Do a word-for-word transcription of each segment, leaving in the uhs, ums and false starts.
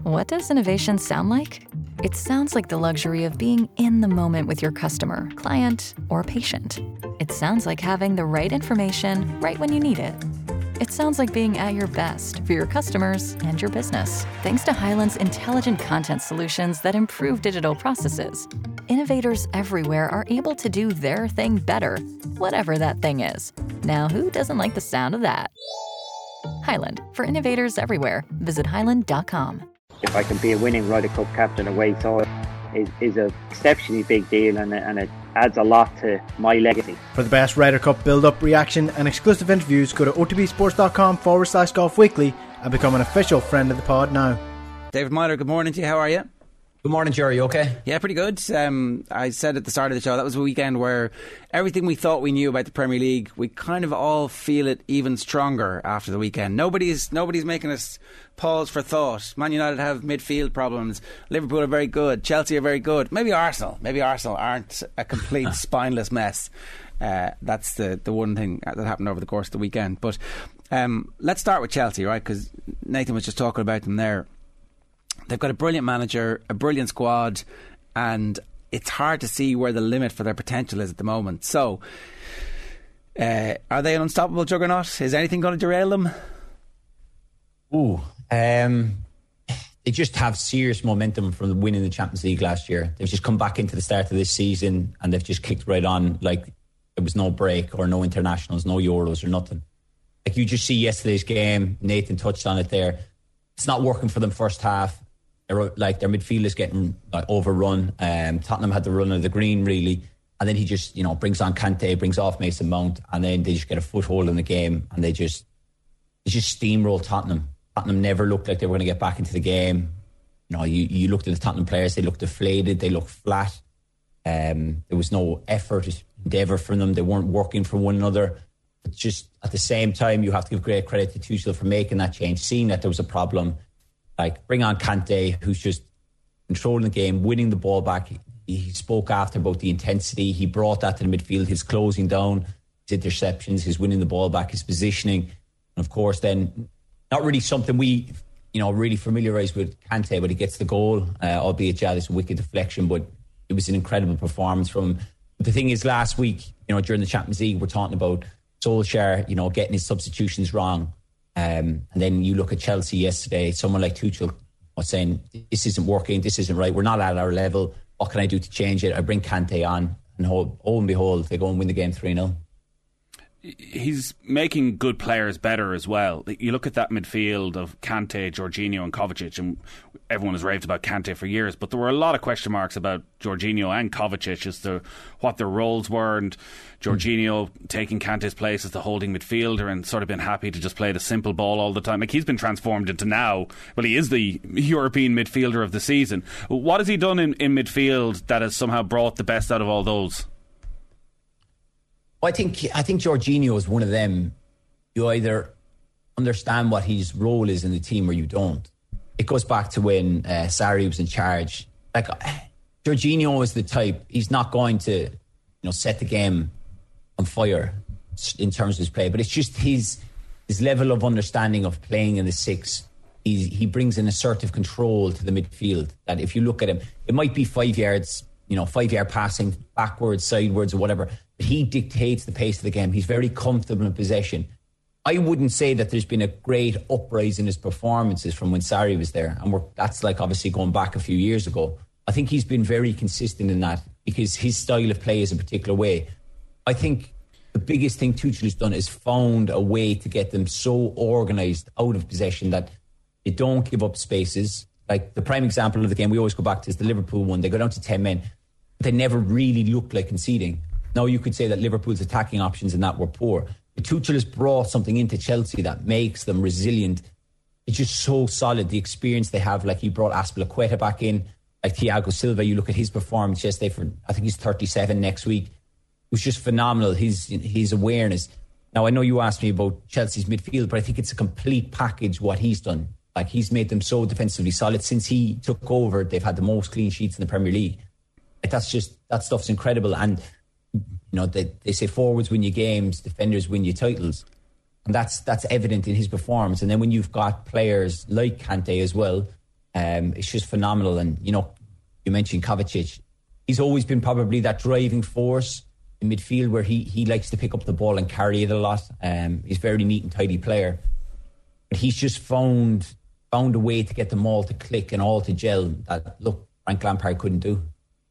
What does innovation sound like? It sounds like the luxury of being in the moment with your customer, client, or patient. It sounds like having the right information right when you need it. It sounds like being at your best for your customers and your business. Thanks to Hyland's intelligent content solutions that improve digital processes, innovators everywhere are able to do their thing better, whatever that thing is. Now, who doesn't like the sound of that? Hyland, for innovators everywhere. Visit hyland dot com. If I can be a winning Ryder Cup captain away side is, is an exceptionally big deal, and, and it adds a lot to my legacy. For the best Ryder Cup build-up, reaction and exclusive interviews, go to otbsports.com forward slash golf weekly and become an official friend of the pod now. David Myler, good morning to you. How are you? Good morning, Jerry. You okay? Yeah, pretty good. Um, I said at the start of the show, that was a weekend where everything we thought we knew about the Premier League, we kind of all feel it even stronger after the weekend. Nobody's nobody's making us pause for thought. Man United have midfield problems. Liverpool are very good. Chelsea are very good. Maybe Arsenal. Maybe Arsenal aren't a complete spineless mess. Uh, that's the, the one thing that happened over the course of the weekend. But um, let's start with Chelsea, right? Because Nathan was just talking about them there. They've got a brilliant manager, a brilliant squad, and it's hard to see where the limit for their potential is at the moment. So, uh, are they an unstoppable juggernaut? Is anything going to derail them? Ooh, um, they just have serious momentum from winning the Champions League last year. They've just come back into the start of this season and they've just kicked right on like there was no break or no internationals, no Euros or nothing. Like you just see yesterday's game, Nathan touched on it there. It's not working for them first half. They're, like their midfield is getting like, overrun. Um, Tottenham had the run of the green really, and then he just you know brings on Kante, brings off Mason Mount, and then they just get a foothold in the game, and they just they just steamroll Tottenham. Tottenham never looked like they were going to get back into the game. You know, you, you looked at the Tottenham players; they looked deflated, they looked flat. Um, there was no effort, endeavour from them. They weren't working for one another. But just at the same time, you have to give great credit to Tuchel for making that change, seeing that there was a problem. Like, bring on Kante, who's just controlling the game, winning the ball back. He, he spoke after about the intensity. He brought that to the midfield, his closing down, his interceptions, his winning the ball back, his positioning. And of course, then, not really something we, you know, really familiarised with Kante, but he gets the goal, uh, albeit, yeah, it's a wicked deflection, but it was an incredible performance from him. But the thing is, last week, you know, during the Champions League, we're talking about Solskjaer, you know, getting his substitutions wrong. Um, and then you look at Chelsea yesterday, someone like Tuchel was saying, this isn't working, this isn't right, we're not at our level, what can I do to change it? I bring Kante on, and oh, oh and behold, they go and win the game three nil. He's making good players better as well. You look at that midfield of Kante, Jorginho and Kovacic, and everyone has raved about Kante for years, but there were a lot of question marks about Jorginho and Kovacic as to what their roles were, and Jorginho mm. taking Kante's place as the holding midfielder and sort of been happy to just play the simple ball all the time. Like, he's been transformed into now, well, he is the European midfielder of the season. What has he done in, in midfield that has somehow brought the best out of all those? I think I think Jorginho is one of them. You either understand what his role is in the team or you don't. It goes back to when uh, Sarri was in charge. Like, Jorginho is the type, he's not going to, you know, set the game on fire in terms of his play, but it's just his his level of understanding of playing in the six. He he brings an assertive control to the midfield that if you look at him, it might be five yards, you know, five yard passing backwards, sidewards, or whatever. But he dictates the pace of the game. He's very comfortable in possession. I wouldn't say that there's been a great uprise in his performances from when Sarri was there. And we're, that's like obviously going back a few years ago. I think he's been very consistent in that because his style of play is a particular way. I think the biggest thing Tuchel has done is found a way to get them so organised out of possession that they don't give up spaces. Like the prime example of the game we always go back to is the Liverpool one. They go down to ten men. They never really looked like conceding. Now you could say that Liverpool's attacking options in that were poor. But Tuchel has brought something into Chelsea that makes them resilient. It's just so solid. The experience they have, like he brought Azpilicueta back in, like Thiago Silva. You look at his performance yesterday for, I think he's thirty-seven next week. It was just phenomenal. His his awareness. Now I know you asked me about Chelsea's midfield, but I think it's a complete package what he's done. Like he's made them so defensively solid since he took over. They've had the most clean sheets in the Premier League. Like that's just that stuff's incredible. And you know, they, they say forwards win you games, defenders win you titles. And that's that's evident in his performance. And then when you've got players like Kante as well, Um, it's just phenomenal. And, you know, you mentioned Kovacic. He's always been probably that driving force in midfield where he, he likes to pick up the ball and carry it a lot. Um, he's a very neat and tidy player. But he's just found found a way to get them all to click and all to gel that, look, Frank Lampard couldn't do.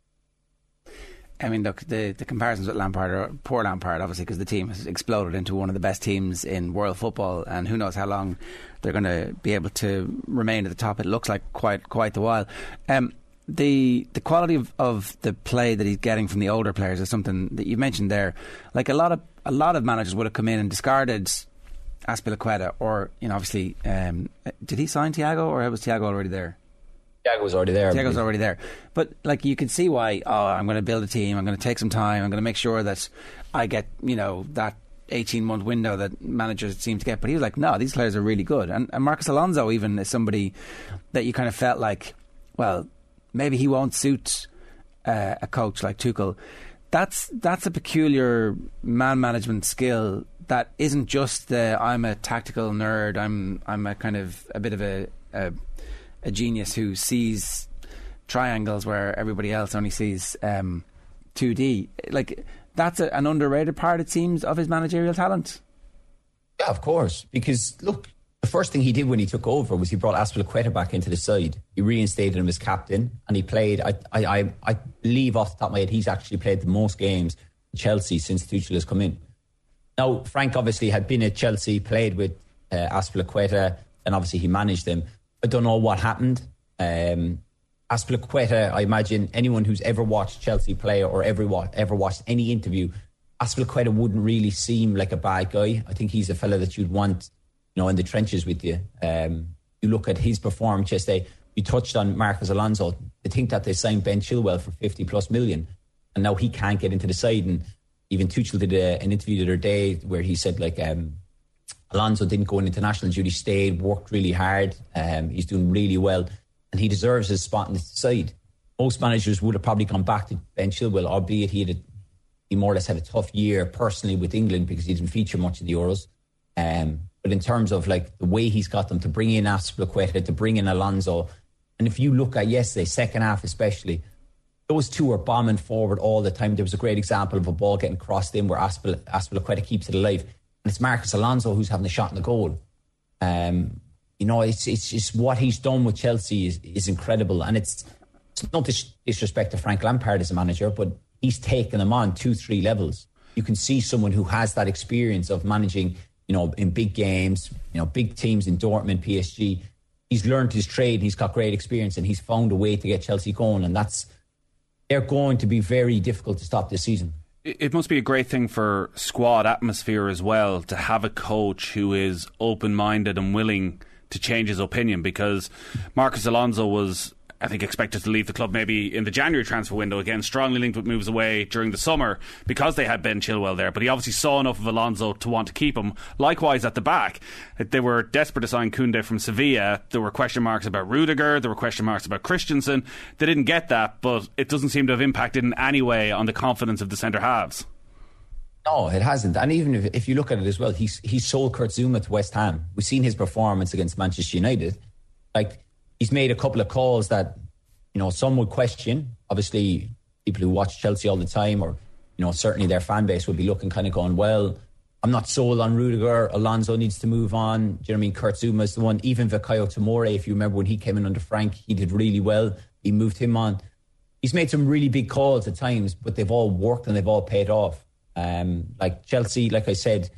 I mean, look, the, the comparisons with Lampard are poor Lampard, obviously, because the team has exploded into one of the best teams in world football, and who knows how long they're going to be able to remain at the top. It looks like quite quite a while. Um, the the quality of, of the play that he's getting from the older players is something that you mentioned there. Like a lot of a lot of managers would have come in and discarded Azpilicueta, or you know, obviously, um, did he sign Thiago, or was Thiago already there? Thiago was already there. Thiago's already there. But like you can see why, oh, I'm going to build a team, I'm going to take some time, I'm going to make sure that I get, you know, that eighteen month window that managers seem to get. But he was like, no, these players are really good. And, and Marcos Alonso even is somebody that you kind of felt like, well, maybe he won't suit uh, a coach like Tuchel. That's that's a peculiar man management skill that isn't just the I'm a tactical nerd, I'm I'm a kind of a bit of a, a a genius who sees triangles where everybody else only sees um, two D. Like, that's a, an underrated part, it seems, of his managerial talent. Yeah, of course. Because, look, the first thing he did when he took over was he brought Azpilicueta back into the side. He reinstated him as captain, and he played, I, I, I, I believe off the top of my head, he's actually played the most games in Chelsea since Tuchel has come in. Now, Frank obviously had been at Chelsea, played with uh, Azpilicueta, and obviously he managed them. I don't know what happened. Um, Azpilicueta, I imagine anyone who's ever watched Chelsea play or ever, wa- ever watched any interview, Azpilicueta wouldn't really seem like a bad guy. I think he's a fella that you'd want, you know, in the trenches with you. Um, you look at his performance yesterday. You touched on Marcos Alonso. I think that they signed Ben Chilwell for fifty plus million, and now he can't get into the side. And even Tuchel did a, an interview the other day where he said, like, um, Alonso didn't go on international duty, stayed, worked really hard. Um, he's doing really well, and he deserves his spot in the side. Most managers would have probably gone back to Ben Chilwell, albeit he had a, he more or less had a tough year personally with England because he didn't feature much in the Euros. Um, but in terms of like the way he's got them to bring in Azpilicueta, to bring in Alonso, and if you look at yesterday, second half especially, those two are bombing forward all the time. There was a great example of a ball getting crossed in where Azpil- Azpilicueta keeps it alive. And it's Marcos Alonso who's having the shot in the goal. Um, you know, it's it's just what he's done with Chelsea is, is incredible. And it's, it's no dis- disrespect to Frank Lampard as a manager, but he's taken them on two, three levels. You can see someone who has that experience of managing, you know, in big games, you know, big teams in Dortmund, P S G. He's learned his trade, he's got great experience, and he's found a way to get Chelsea going. And that's, they're going to be very difficult to stop this season. It must be a great thing for squad atmosphere as well to have a coach who is open-minded and willing to change his opinion, because Marcos Alonso was, I think, expected to leave the club maybe in the January transfer window, again strongly linked with moves away during the summer because they had Ben Chilwell there, but he obviously saw enough of Alonso to want to keep him. Likewise at the back, they were desperate to sign Koundé from Sevilla. There were question marks about Rudiger, there were question marks about Christensen. They didn't get that, but it doesn't seem to have impacted in any way on the confidence of the centre halves. No, it hasn't. And even if, if you look at it as well, he's he sold Kurt Zouma to West Ham. We've seen his performance against Manchester United. Like, he's made a couple of calls that, you know, some would question. Obviously, people who watch Chelsea all the time, or, you know, certainly their fan base would be looking kind of going, well, I'm not sold on Rudiger. Alonso needs to move on. Do you know what I mean? Kurt Zouma is the one. Even Fikayo Tomori, if you remember when he came in under Frank, he did really well. He moved him on. He's made some really big calls at times, but they've all worked and they've all paid off. Um, like Chelsea, like I said,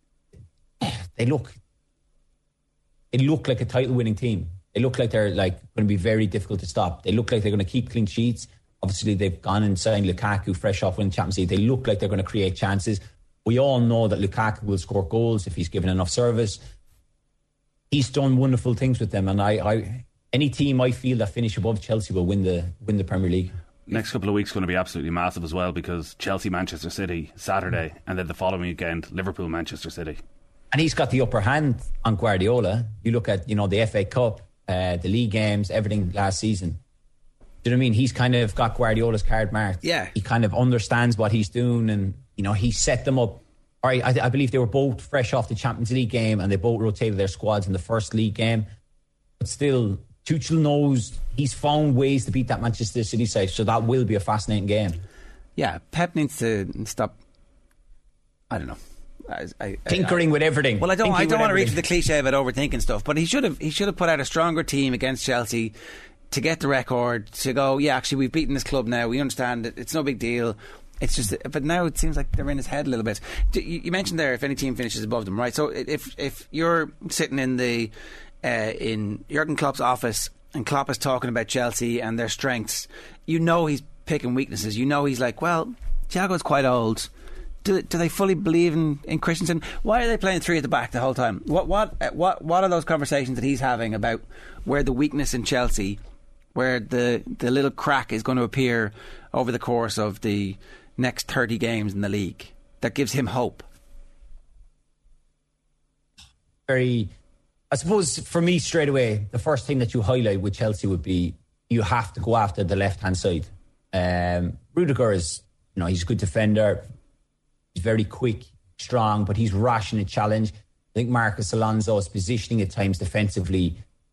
they look, they look like a title-winning team. They look like they're like going to be very difficult to stop. They look like they're going to keep clean sheets. Obviously, they've gone and signed Lukaku fresh off winning Champions League. They look like they're going to create chances. We all know that Lukaku will score goals if he's given enough service. He's done wonderful things with them, and I, I any team I feel that finish above Chelsea will win the win the Premier League. Next couple of weeks going to be absolutely massive as well, because Chelsea, Manchester City Saturday, and then the following weekend Liverpool, Manchester City. And he's got the upper hand on Guardiola. You look at, you know, the F A Cup, uh, the league games, everything last season. Do you know what I mean? He's kind of got Guardiola's card marked. Yeah. He kind of understands what he's doing, and, you know, he set them up. All right, I, I believe they were both fresh off the Champions League game, and they both rotated their squads in the first league game. But still, Tuchel knows he's found ways to beat that Manchester City side, so that will be a fascinating game. Yeah, Pep needs to stop. I don't know. I, I, Tinkering I, with everything. Well, I don't. Tinkering I don't want to everything. reach the cliche about overthinking stuff, but he should have. He should have put out a stronger team against Chelsea to get the record. To go, yeah, actually, we've beaten this club now. We understand it. It's no big deal. It's just, but now it seems like they're in his head a little bit. You mentioned there if any team finishes above them, right? So if if you're sitting in the uh, in Jurgen Klopp's office and Klopp is talking about Chelsea and their strengths, you know he's picking weaknesses. You know he's like, well, Thiago's quite old. Do, do they fully believe in, in Christensen? Why are they playing three at the back the whole time? What what what what are those conversations that he's having about where the weakness in Chelsea, where the the little crack is going to appear over the course of the next thirty games in the league that gives him hope? Very, I suppose for me straight away, the first thing that you highlight with Chelsea would be you have to go after the left hand side. Um, Rudiger is, you know, he's a good defender. He's very quick, strong, but he's rash in a challenge. I think Marcos Alonso's positioning at times defensively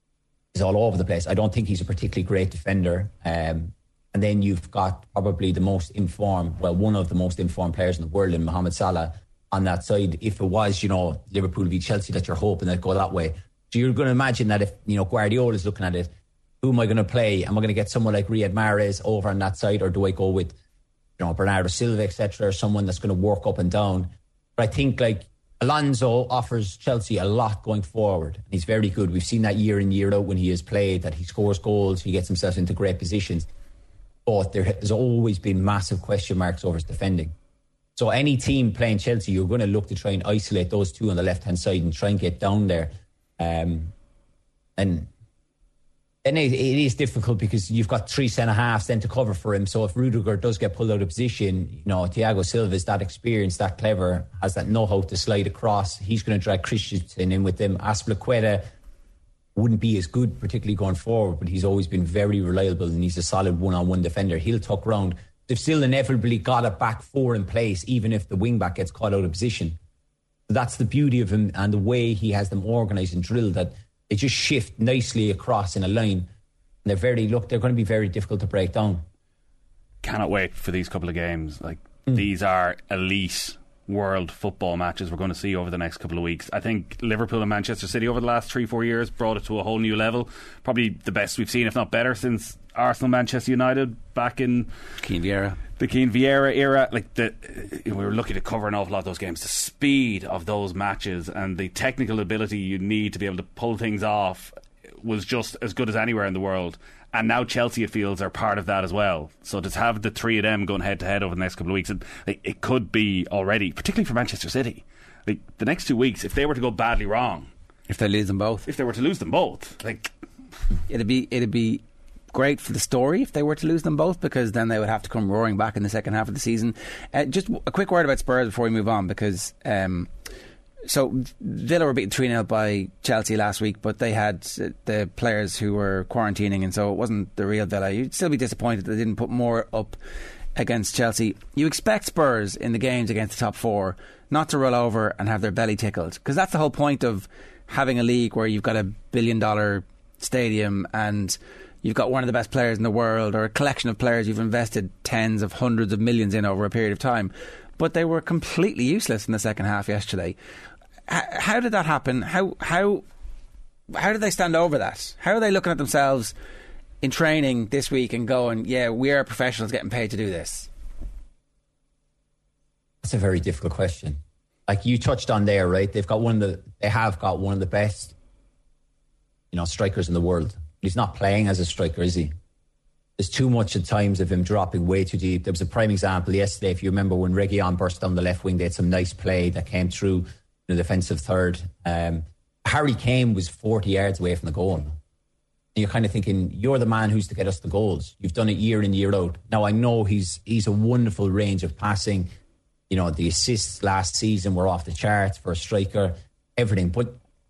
is all over the place. I don't think he's a particularly great defender. Um, And then you've got probably the most informed, well, one of the most informed players in the world in Mohamed Salah on that side. If it was, you know, Liverpool v Chelsea that you're hoping that go that way. So you're going to imagine that if, you know, Guardiola is looking at it, who am I going to play? Am I going to get someone like Riyad Mahrez over on that side, or do I go with, you know, Bernardo Silva, et cetera, or someone that's going to work up and down? But I think like Alonso offers Chelsea a lot going forward, and he's very good. We've seen that year in, year out when he has played, that he scores goals, he gets himself into great positions. But there has always been massive question marks over his defending. So any team playing Chelsea, you're going to look to try and isolate those two on the left-hand side and try and get down there. Um, and then it, it is difficult because you've got three centre-halves then to cover for him. So if Rudiger does get pulled out of position, you know, Thiago Silva is that experienced, that clever, has that know-how to slide across. He's going to drag Christensen in with him. Azpilicueta wouldn't be as good, particularly going forward, but he's always been very reliable and he's a solid one-on-one defender. He'll tuck round. They've still inevitably got a back four in place, even if the wing-back gets caught out of position. So that's the beauty of him and the way he has them organised and drilled, that they just shift nicely across in a line. And they're very, look, they're going to be very difficult to break down. Cannot wait for these couple of games. Like mm. These are elite world football matches we're going to see over the next couple of weeks. I think Liverpool and Manchester City over the last three, four years brought it to a whole new level. Probably the best we've seen, if not better, since Arsenal Manchester United back in Keane Vieira. The Keane Vieira era. Like the, we were lucky to cover an awful lot of those games. The speed of those matches and the technical ability you need to be able to pull things off was just as good as anywhere in the world. And now Chelsea, it feels, are part of that as well. So to have the three of them going head to head over the next couple of weeks, it, it could be already, particularly for Manchester City, like the next two weeks, if they were to go badly wrong, if they lose them both, if they were to lose them both, like it'd be it'd be great for the story if they were to lose them both, because then they would have to come roaring back in the second half of the season. Uh, just a quick word about Spurs before we move on, because um, so Villa were beaten three nil by Chelsea last week, but they had the players who were quarantining, and so it wasn't the real Villa. You'd still be disappointed that they didn't put more up against Chelsea. You expect Spurs in the games against the top four not to roll over and have their belly tickled, because that's the whole point of having a league where you've got a billion dollar stadium and you've got one of the best players in the world, or a collection of players you've invested tens of hundreds of millions in over a period of time. But they were completely useless in the second half yesterday. How did that happen? How how how did they stand over that? How are they looking at themselves in training this week and going, yeah, we are professionals getting paid to do this? That's a very difficult question. Like you touched on there, right? They've got one of the they have got one of the best, you know, strikers in the world. He's not playing as a striker, is he? There's too much at times of him dropping way too deep. There was a prime example yesterday, if you remember, when Reguilon burst down the left wing. They had some nice play that came through the defensive third. Um, Harry Kane was forty yards away from the goal. And you're kind of thinking, you're the man who's to get us the goals. You've done it year in, year out. Now, I know he's he's a wonderful range of passing. You know, the assists last season were off the charts for a striker, everything. But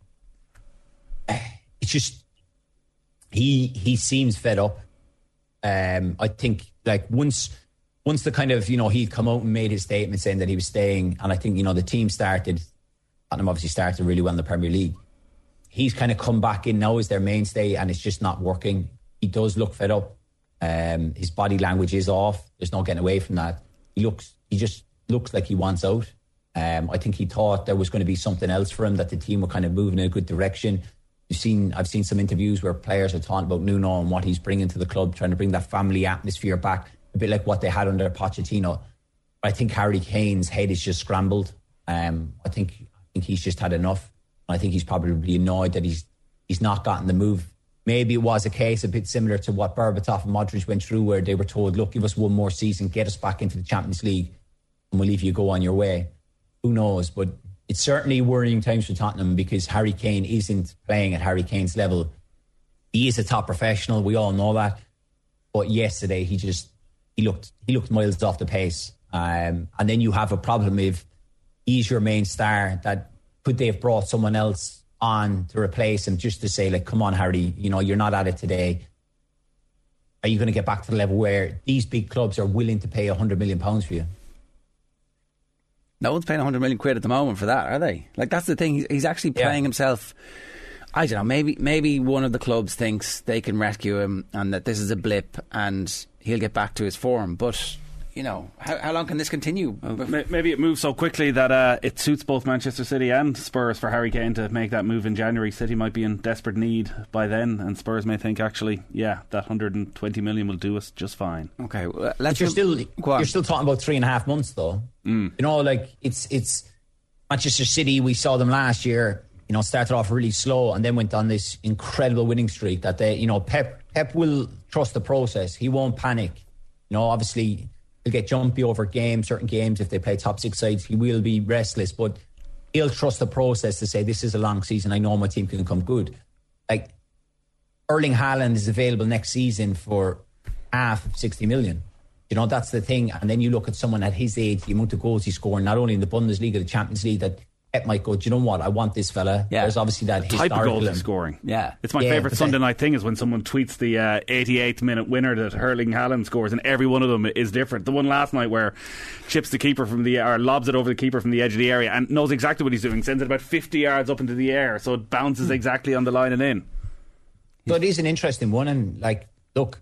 it's just, he he seems fed up. Um, I think, like, once once the kind of, you know, he'd come out and made his statement saying that he was staying, and I think, you know, the team started, Tottenham obviously started really well in the Premier League. he's kind of come back in now as their mainstay, and it's just not working. He does look fed up. Um, his body language is off. There's no getting away from that. He looks, he just looks like he wants out. Um, I think he thought there was going to be something else for him, that the team were kind of moving in a good direction. You've seen, I've seen some interviews where players are talking about Nuno and what he's bringing to the club, trying to bring that family atmosphere back, a bit like what they had under Pochettino. I think Harry Kane's head is just scrambled. Um, I think I think he's just had enough. I think he's probably annoyed that he's he's not gotten the move. Maybe it was a case a bit similar to what Berbatov and Modric went through, where they were told, look, give us one more season, get us back into the Champions League, and we'll leave you go on your way. Who knows? But it's certainly worrying times for Tottenham, because Harry Kane isn't playing at Harry Kane's level. He is a top professional, we all know that. But yesterday he just he looked he looked miles off the pace. Um, and then you have a problem if he's your main star, that could they have brought someone else on to replace him, just to say, like, come on, Harry, you know, you're not at it today. Are you going to get back to the level where these big clubs are willing to pay one hundred million pounds for you? No one's paying one hundred million quid at the moment for that, are they? Like, that's the thing. He's, he's actually playing yeah. himself. I don't know, maybe maybe one of the clubs thinks they can rescue him and that this is a blip and he'll get back to his form. But, you know, how, how long can this continue? Well, maybe it moves so quickly that uh, it suits both Manchester City and Spurs for Harry Kane to make that move in January. City might be in desperate need by then, and Spurs may think, actually, yeah, that one hundred twenty million will do us just fine. Okay, well, let's. But you're still you're still talking about three and a half months, though. Mm. You know, like it's it's Manchester City. We saw them last year. You know, started off really slow and then went on this incredible winning streak. That they, you know, Pep Pep will trust the process. He won't panic. You know, obviously, he'll get jumpy over games, certain games. If they play top six sides, he will be restless, but he'll trust the process to say, this is a long season. I know my team can come good. Like, Erling Haaland is available next season for half of sixty million. You know, that's the thing. And then you look at someone at his age, the amount of goals he's scoring, not only in the Bundesliga, the Champions League, that Pep might go, do you know what? I want this fella. Yeah. There's obviously that the type of goals he's scoring. Yeah. It's my yeah, favourite Sunday night thing is when someone tweets the uh, eighty-eighth minute winner that Erling Haaland scores, and every one of them is different. The one last night where chips the keeper from the or lobs it over the keeper from the edge of the area and knows exactly what he's doing, sends it about fifty yards up into the air, so it bounces exactly on the line and in. So it is an interesting one, and like, look,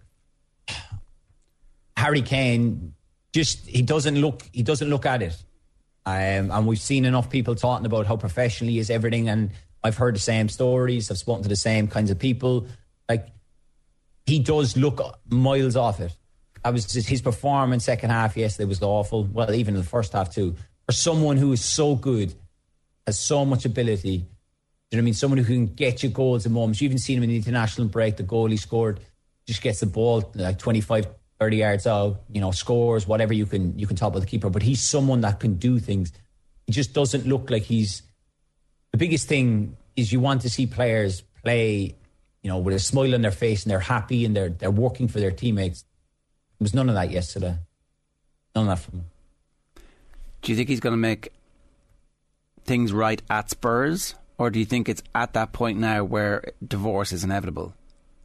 Harry Kane just he doesn't look he doesn't look at it. Um, and we've seen enough people talking about how professional he is, everything, and I've heard the same stories, I've spoken to the same kinds of people. Like, he does look miles off it. That was just his performance second half yesterday was awful. Well, even in the first half too. For someone who is so good, has so much ability, you know what I mean? Someone who can get you goals in moments. You've even seen him in the international break, the goal he scored, just gets the ball like twenty-five, thirty yards out, you know, scores, whatever you can you can talk about the keeper. But he's someone that can do things. He just doesn't look like he's... The biggest thing is you want to see players play, you know, with a smile on their face and they're happy and they're they're working for their teammates. There was none of that yesterday. None of that from him. Do you think he's going to make things right at Spurs? Or do you think it's at that point now where divorce is inevitable?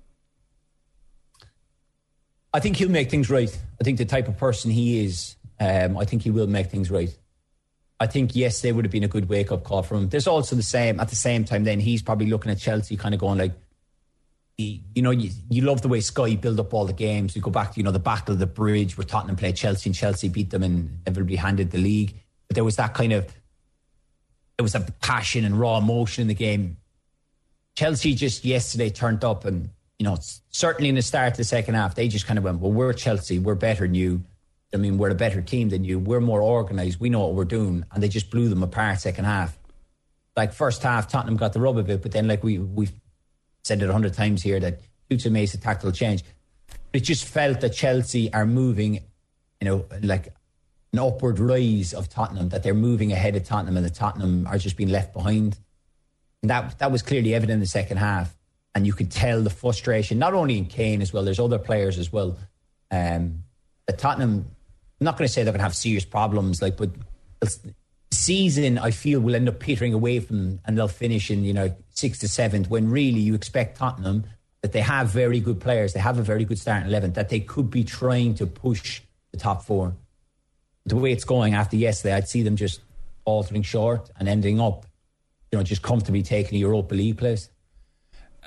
I think he'll make things right. I think the type of person he is, um, I think he will make things right. I think yesterday would have been a good wake-up call for him. There's also the same, at the same time then, he's probably looking at Chelsea kind of going like, he, you know, you, you love the way Sky build up all the games. You go back to, you know, the Battle of the Bridge where Tottenham played Chelsea and Chelsea beat them and everybody handed the league. But there was that kind of, there was a passion and raw emotion in the game. Chelsea just yesterday turned up and, you know, certainly in the start of the second half, they just kind of went, well, we're Chelsea, we're better than you. I mean, we're a better team than you. We're more organised. We know what we're doing. And they just blew them apart second half. Like, first half, Tottenham got the rub of it. But then, like we, we've said it a hundred times here, that Tuchel makes a tactical change. It just felt that Chelsea are moving, you know, like an upward rise of Tottenham, that they're moving ahead of Tottenham and the Tottenham are just being left behind. And that, that was clearly evident in the second half. And you could tell the frustration, not only in Kane as well, there's other players as well. Um, the Tottenham, I'm not going to say they're going to have serious problems, like, but the season, I feel, will end up petering away from them and they'll finish in, you know, sixth to seventh, when really you expect Tottenham, that they have very good players, they have a very good starting eleven, that they could be trying to push the top four. The way it's going after yesterday, I'd see them just faltering short and ending up, you know, just comfortably taking a Europa League place.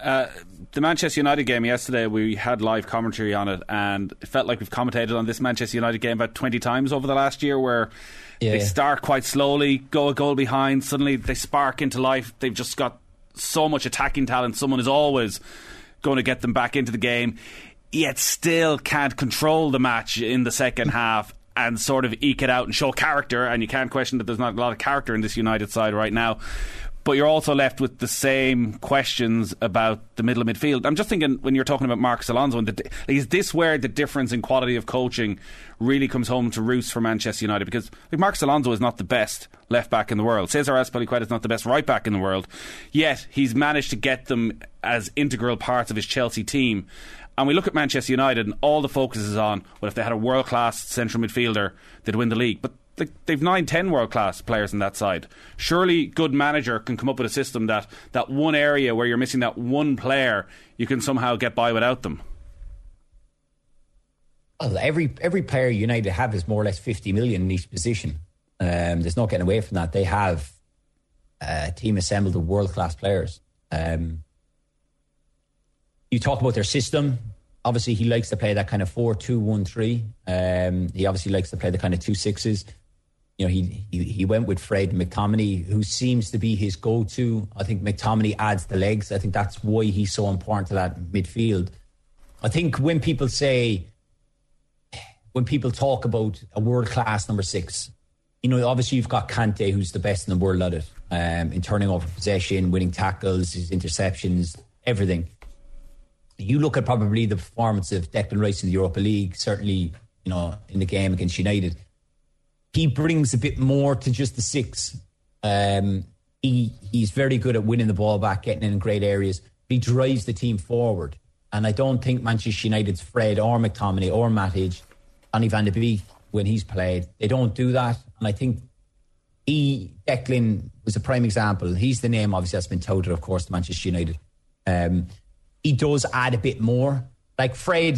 Uh, the Manchester United game yesterday, we had live commentary on it, and it felt like we've commentated on this Manchester United game about twenty times over the last year, where yeah, they yeah. start quite slowly, go a goal behind, suddenly they spark into life. They've just got so much attacking talent. Someone is always going to get them back into the game, yet still can't control the match in the second half and sort of eke it out and show character. And you can't question that there's not a lot of character in this United side right now. But you're also left with the same questions about the middle of midfield. I'm just thinking, when you're talking about Marcos Alonso, and the, is this where the difference in quality of coaching really comes home to roost for Manchester United? Because like, Marcos Alonso is not the best left back in the world. Cesar Azpilicueta is not the best right back in the world. Yet he's managed to get them as integral parts of his Chelsea team. And we look at Manchester United, and all the focus is on, well, if they had a world class central midfielder, they'd win the league. But Like, they've nine, ten world-class players in that side. Surely good manager can come up with a system that that one area where you're missing that one player, you can somehow get by without them. Well, every every player United have is more or less fifty million in each position. Um, there's no getting away from that. They have a team assembled of world-class players. Um, you talk about their system. Obviously, he likes to play that kind of four two one three. Um, he obviously likes to play the kind of two sixes. You know, he, he he went with Fred McTominay, who seems to be his go-to. I think McTominay adds the legs. I think that's why he's so important to that midfield. I think when people say, when people talk about a world-class number six, you know, obviously you've got Kante, who's the best in the world at it, um, in turning over possession, winning tackles, his interceptions, everything. You look at probably the performance of Declan Rice in the Europa League, certainly, you know, in the game against United. He brings a bit more to just the six. Um, he he's very good at winning the ball back, getting in great areas. He drives the team forward. And I don't think Manchester United's Fred or McTominay or Matic, Donny van de Beek, when he's played, they don't do that. And I think he, Declan, was a prime example. He's the name, obviously, that's been touted, of course, to Manchester United. Um, he does add a bit more. Like Fred,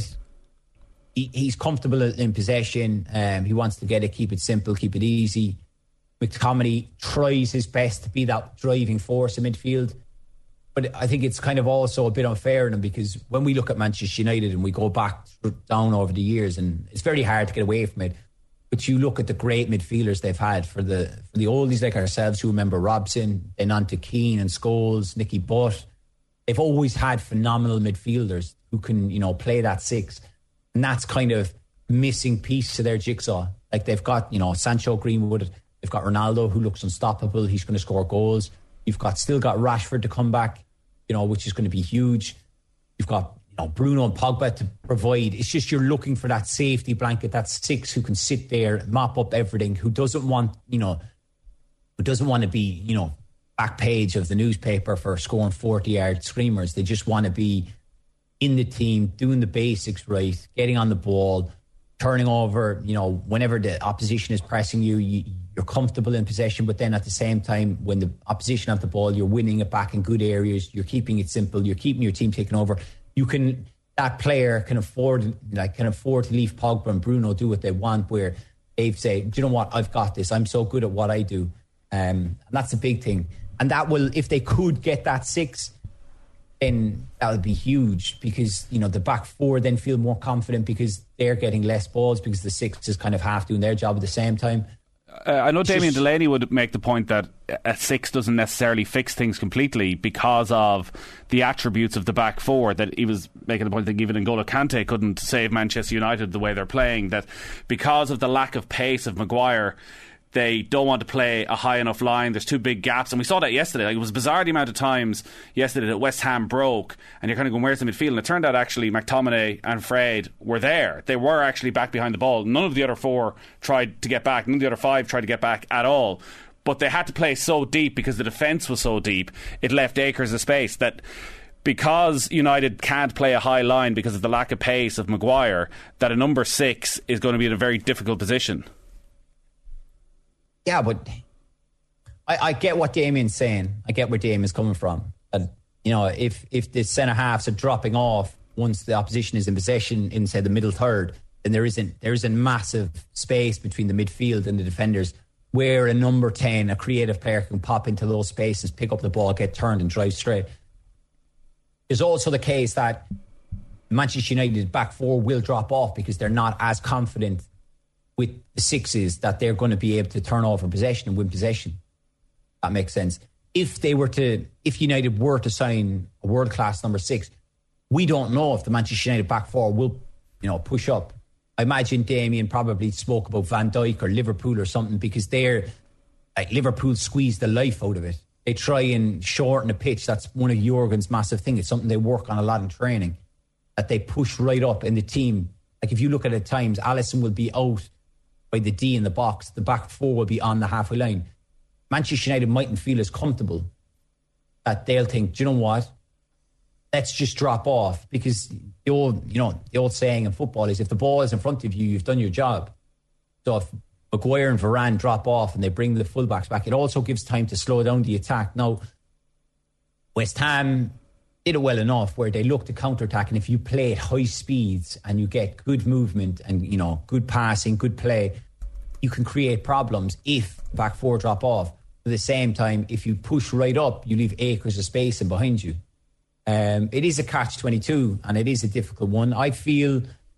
he, he's comfortable in possession. Um, he wants to get it, keep it simple, keep it easy. McTominay tries his best to be that driving force in midfield. But I think it's kind of also a bit unfair in him, because when we look at Manchester United and we go back down over the years, and it's very hard to get away from it, but you look at the great midfielders they've had for the for the oldies like ourselves who remember Robson, then on to Keane and Scholes, Nicky Butt. They've always had phenomenal midfielders who can, you know, play that six. And that's kind of missing piece to their jigsaw. Like they've got, you know, Sancho, Greenwood, they've got Ronaldo who looks unstoppable. He's going to score goals. You've got still got Rashford to come back, you know, which is going to be huge. You've got, you know, Bruno and Pogba to provide. It's just you're looking for that safety blanket, that six who can sit there, mop up everything, who doesn't want, you know, who doesn't want to be, you know, back page of the newspaper for scoring forty-yard screamers. They just want to be in the team, doing the basics right, getting on the ball, turning over, you know, whenever the opposition is pressing you, you you're comfortable in possession, but then at the same time, when the opposition have the ball, you're winning it back in good areas, you're keeping it simple, you're keeping your team taking over. You can, that player can afford, like, can afford to leave Pogba and Bruno do what they want, where they've said, do you know what, I've got this, I'm so good at what I do. Um, and that's a big thing. And that will, if they could get that six, then that would be huge, because, you know, the back four then feel more confident because they're getting less balls, because the six is kind of half doing their job at the same time. Uh, I know Damien Delaney would make the point that a six doesn't necessarily fix things completely because of the attributes of the back four. That he was making the point that even N'Golo Kante couldn't save Manchester United the way they're playing. That because of the lack of pace of Maguire, they don't want to play a high enough line. There's two big gaps, and we saw that yesterday. Like, it was bizarre the amount of times yesterday that West Ham broke, and you're kind of going, where's the midfield? And it turned out actually McTominay and Fred were there. They were actually back behind the ball. None of the other four tried to get back. None of the other five tried to get back at all. But they had to play so deep because the defence was so deep. It left acres of space that, because United can't play a high line because of the lack of pace of Maguire, that a number six is going to be in a very difficult position. Yeah, but I, I get what Damien's saying. I get where Damien's coming from. And, you know, if, if the centre-halves are dropping off once the opposition is in possession in, say, the middle third, then there isn't there isn't massive space between the midfield and the defenders where a number ten, a creative player, can pop into those spaces, pick up the ball, get turned and drive straight. There's also the case that Manchester United back four will drop off because they're not as confident with the sixes that they're going to be able to turn over possession and win possession. That makes sense. If they were to, if United were to sign a world-class number six, we don't know if the Manchester United back four will, you know, push up. I imagine Damien probably spoke about Van Dijk or Liverpool or something, because they're like, Liverpool squeeze the life out of it. They try and shorten the pitch. That's one of Jurgen's massive things. It's something they work on a lot in training, that they push right up in the team. Like if you look at it at times, Alisson will be out by the D in the box. The back four will be on the halfway line. Manchester United mightn't feel as comfortable, that they'll think, do you know what? Let's just drop off, because the old, you know, the old saying in football is, if the ball is in front of you, you've done your job. So if Maguire and Varane drop off and they bring the fullbacks back, it also gives time to slow down the attack. Now, West Ham did it well enough where they look to counter-attack, and if you play at high speeds and you get good movement and, you know, good passing, good play, you can create problems if back four drop off. At the same time, if you push right up, you leave acres of space in behind you. Um, it is a catch twenty-two, and it is a difficult one. I feel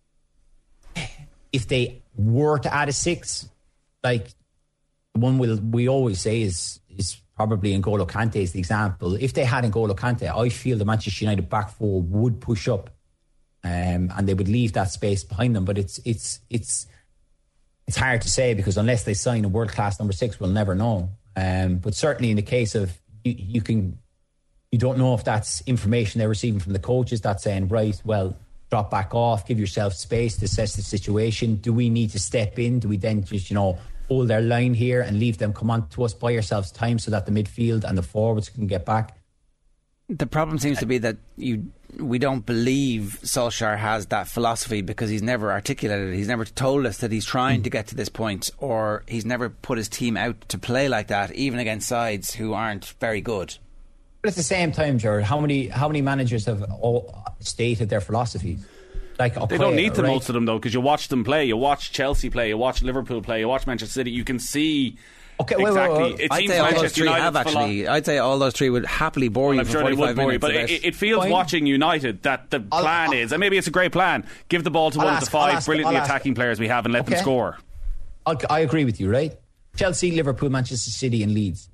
if they were to add a six, like the one we'll, we always say is is probably N'Golo Kante is the example. If they had N'Golo Kante, I feel the Manchester United back four would push up, um, and they would leave that space behind them. But it's it's it's it's hard to say, because unless they sign a world class number six, we'll never know. Um, but certainly in the case of you, you can. You don't know if that's information they're receiving from the coaches that's saying, right, well, drop back off, give yourself space to assess the situation. Do we need to step in? Do we then just, you know, hold their line here and leave them come on to us, buy yourselves time so that the midfield and the forwards can get back? The problem seems to be that you we don't believe Solskjaer has that philosophy, because he's never articulated it. He's never told us that he's trying mm. to get to this point, or he's never put his team out to play like that, even against sides who aren't very good. But at the same time, Jared, how many how many managers have all stated their philosophies? Like they don't need to, right? Most of them, though, because you watch them play. You watch Chelsea play. You watch Liverpool play. You watch Manchester City. You can see okay, exactly. Wait, wait, wait. It I'd seems say all Manchester those three United's have actually. Philo- I'd say all those three would happily bore well, you I'm for sure forty-five they would minutes. bore you, but it, it feels Fine. watching United that the I'll, plan I'll, is, and maybe it's a great plan, give the ball to I'll one ask, of the five ask, brilliantly ask. attacking players we have and let okay. them score. I'll, I agree with you, right? Chelsea, Liverpool, Manchester City and Leeds.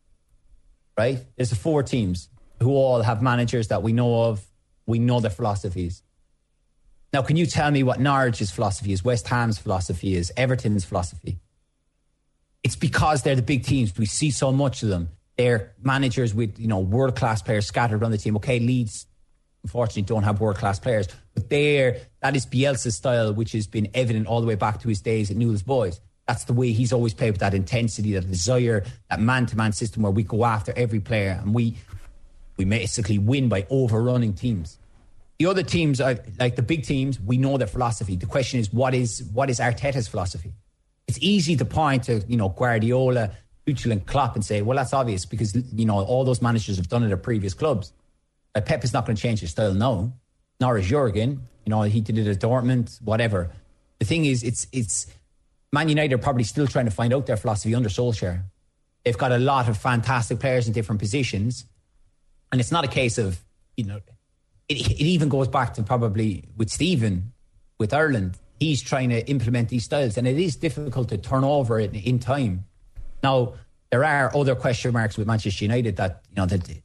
Right? There's the four teams who all have managers that we know of. We know their philosophies. Now, can you tell me what Norwich's philosophy is, West Ham's philosophy is, Everton's philosophy? It's because they're the big teams. We see so much of them. They're managers with, you know, world-class players scattered around the team. Okay, Leeds, unfortunately, don't have world-class players. But they're, that is Bielsa's style, which has been evident all the way back to his days at Newell's Boys. That's the way he's always played, with that intensity, that desire, that man-to-man system where we go after every player and we we basically win by overrunning teams. The other teams, are, like the big teams, we know their philosophy. The question is, what is what is Arteta's philosophy? It's easy to point to, you know, Guardiola, Tuchel and Klopp and say, well, that's obvious because, you know, all those managers have done it at previous clubs. Like Pep is not going to change his style now. Nor is Jurgen. You know, he did it at Dortmund, whatever. The thing is, it's it's Man United are probably still trying to find out their philosophy under Solskjaer. They've got a lot of fantastic players in different positions. And it's not a case of, you know, it, it even goes back to probably with Stephen, with Ireland. He's trying to implement these styles, and it is difficult to turn over in, in time. Now, there are other question marks with Manchester United that, you know, that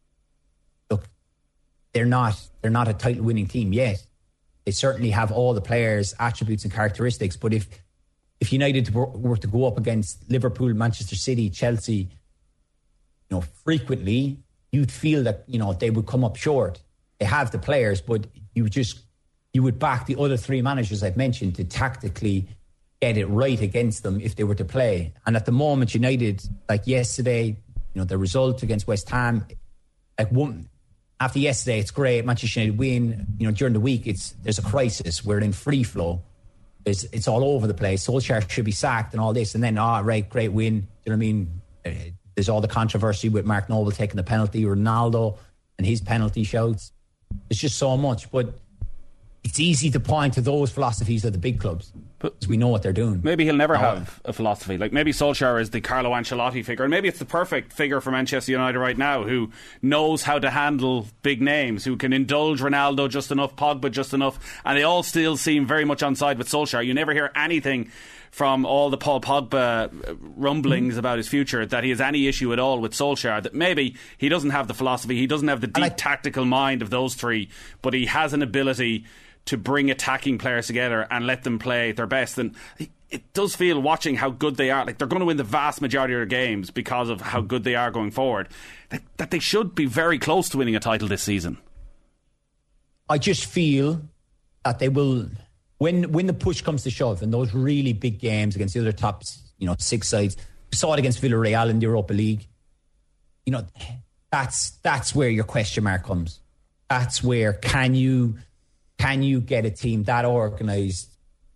look, they're not they're not a title winning team yet. They certainly have all the players' attributes and characteristics, but if if United were, were to go up against Liverpool, Manchester City, Chelsea, you know, frequently, you'd feel that, you know, they would come up short. They have the players, but you would just you would back the other three managers I've mentioned to tactically get it right against them if they were to play. And at the moment, United, like yesterday, you know, the result against West Ham, like one after yesterday, it's great. Manchester United win. You know, during the week, it's there's a crisis. We're in free flow. It's it's all over the place. Solskjaer should be sacked and all this, and then ah, oh, right, great win. You know what I mean? There's all the controversy with Mark Noble taking the penalty, Ronaldo and his penalty shouts. It's just so much, but it's easy to point to those philosophies of the big clubs. But we know what they're doing. Maybe he'll never no. have a philosophy. Like maybe Solskjaer is the Carlo Ancelotti figure, and maybe it's the perfect figure for Manchester United right now, who knows how to handle big names, who can indulge Ronaldo just enough, Pogba just enough, and they all still seem very much on side with Solskjaer. You never hear anything from all the Paul Pogba rumblings mm. about his future that he has any issue at all with Solskjaer, that maybe he doesn't have the philosophy, he doesn't have the deep I, tactical mind of those three, but he has an ability to bring attacking players together and let them play their best. And it does feel, watching how good they are, like they're going to win the vast majority of their games because of how good they are going forward, that, that they should be very close to winning a title this season. I just feel that they will, when when the push comes to shove in those really big games against the other top, you know, six sides. We saw it against Villarreal in the Europa League. You know, that's that's where your question mark comes. That's where can you can you get a team that organised,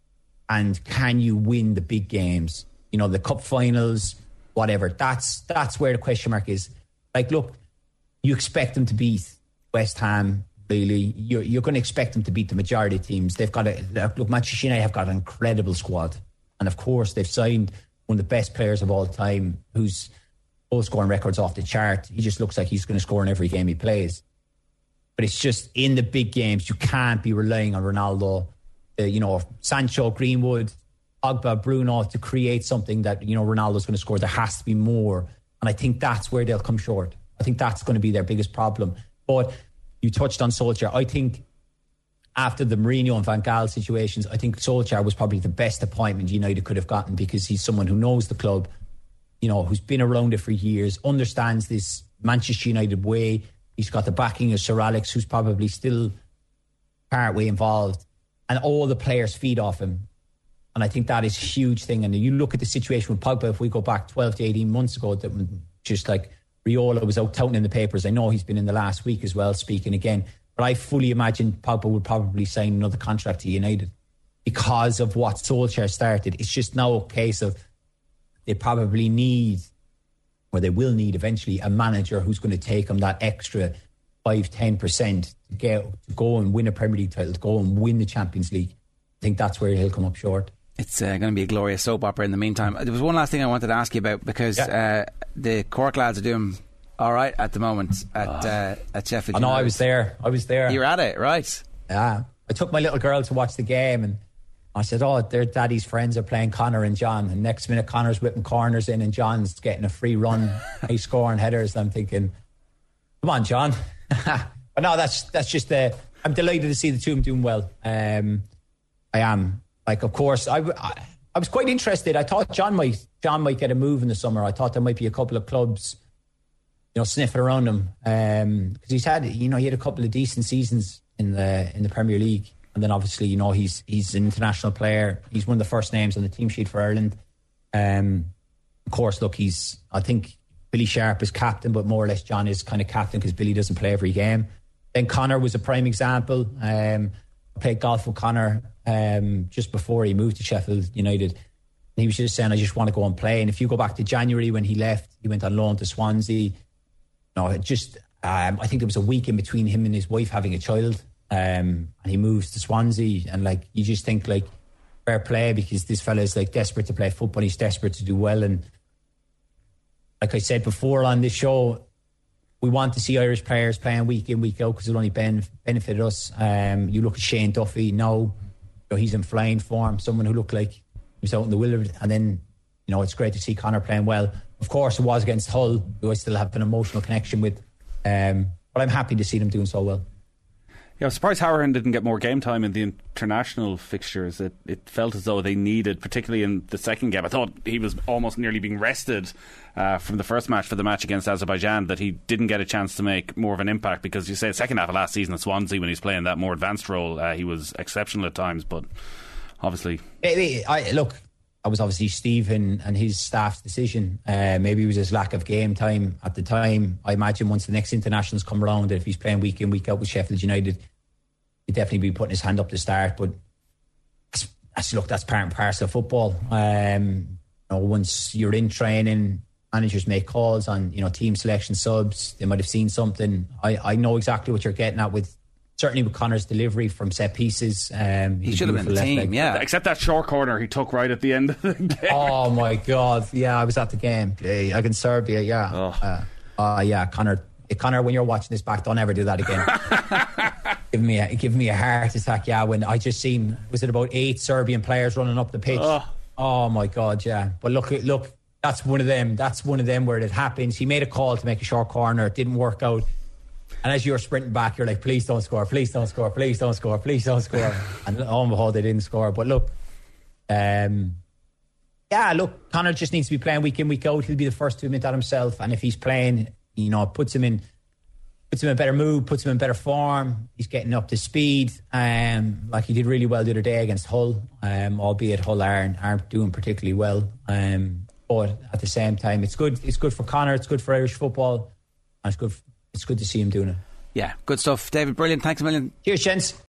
and can you win the big games? You know, the cup finals, whatever. That's that's where the question mark is. Like, look, you expect them to beat West Ham. Really, you're, you're going to expect them to beat the majority of teams. They've got a look. Manchester United have got an incredible squad, and of course, they've signed one of the best players of all time, whose goal scoring record's off the chart. He just looks like he's going to score in every game he plays. But it's just in the big games, you can't be relying on Ronaldo, uh, you know, Sancho, Greenwood, Pogba, Bruno to create something that, you know, Ronaldo's going to score. There has to be more, and I think that's where they'll come short. I think that's going to be their biggest problem. But you touched on Solskjaer. I think after the Mourinho and Van Gaal situations, I think Solskjaer was probably the best appointment United could have gotten, because he's someone who knows the club, you know, who's been around it for years, understands this Manchester United way. He's got the backing of Sir Alex, who's probably still part way involved, and all the players feed off him. And I think that is a huge thing. And you look at the situation with Pogba, if we go back twelve to eighteen months ago, that just like Riola was out touting in the papers. I know he's been in the last week as well, speaking again. But I fully imagine Pogba would probably sign another contract to United because of what Solskjaer started. It's just now a case of they probably need, or they will need eventually, a manager who's going to take them that extra five to ten percent to, get, to go and win a Premier League title, to go and win the Champions League. I think that's where he'll come up short. It's uh, going to be a glorious soap opera in the meantime. There was one last thing I wanted to ask you about, because yeah. uh, the Cork lads are doing all right at the moment at oh. uh, at Sheffield United. I know, I was there. I was there. You were at it, right? Yeah. I took my little girl to watch the game, and I said, oh, their daddy's friends are playing Connor and John. And next minute, Connor's whipping corners in and John's getting a free run, high scoring headers. And I'm thinking, come on, John. But no, that's that's just, uh, I'm delighted to see the two of them doing well. Um, I am. Like, of course, I, I, I was quite interested. I thought John might John might get a move in the summer. I thought there might be a couple of clubs, you know, sniffing around him, because um, he's had, you know, he had a couple of decent seasons in the in the Premier League, and then obviously, you know, he's he's an international player. He's one of the first names on the team sheet for Ireland. Um, of course, look, he's I think Billy Sharp is captain, but more or less John is kind of captain because Billy doesn't play every game. Then Connor was a prime example. Um, I played golf with Connor um, just before he moved to Sheffield United. And he was just saying, I just want to go and play. And if you go back to January when he left, he went on loan to Swansea. No, it just um, I think there was a week in between him and his wife having a child, um, and he moves to Swansea. And like, you just think like, fair play, because this fella is like desperate to play football. He's desperate to do well. And like I said before on this show, we want to see Irish players playing week in, week out, because it'll only ben- benefit us. Um, you look at Shane Duffy now, you know, he's in flying form, someone who looked like he was out in the wilderness. And then, you know, it's great to see Connor playing well. Of course, it was against Hull, who I still have an emotional connection with. Um, but I'm happy to see them doing so well. Yeah, I was surprised Hourihane didn't get more game time in the international fixtures. It, it felt as though they needed, particularly in the second game. I thought he was almost nearly being rested uh, from the first match for the match against Azerbaijan, that he didn't get a chance to make more of an impact, because you say the second half of last season at Swansea, when he was playing that more advanced role, uh, he was exceptional at times, but obviously... Maybe, I, look, that was obviously Steve and, and his staff's decision. Uh, maybe it was his lack of game time at the time. I imagine once the next internationals come around, that if he's playing week in, week out with Sheffield United, he'd definitely be putting his hand up to start. But that's, that's, look, that's part and parcel of football. Um, you know, once you're in training, managers make calls on, you know, team selection, subs. They might have seen something. I, I know exactly what you're getting at with certainly with Connor's delivery from set pieces, um, he should have been in the team, leg. yeah. Except that short corner he took right at the end of the game. Oh my God! Yeah, I was at the game against Serbia. Yeah, oh, uh, uh, yeah, Connor. Connor, when you're watching this back, don't ever do that again. give me a give me a heart attack. Yeah, when I just seen, was it about eight Serbian players running up the pitch? Oh, oh my God, yeah. But look, look, that's one of them. That's one of them where it happens. He made a call to make a short corner. It didn't work out. And as you're sprinting back, you're like, please don't score, please don't score, please don't score, please don't score. And lo and behold, they didn't score. But look, um, yeah, look, Connor just needs to be playing week in, week out. He'll be the first to admit that himself. And if he's playing, you know, puts him in puts him in a better mood, puts him in better form. He's getting up to speed. Um, like he did really well the other day against Hull, um, albeit Hull aren't, aren't doing particularly well. Um, but at the same time, it's good. It's good for Connor. It's good for Irish football. And it's good. It's good to see him doing it. Yeah, good stuff. David, brilliant. Thanks a million. Cheers, gents.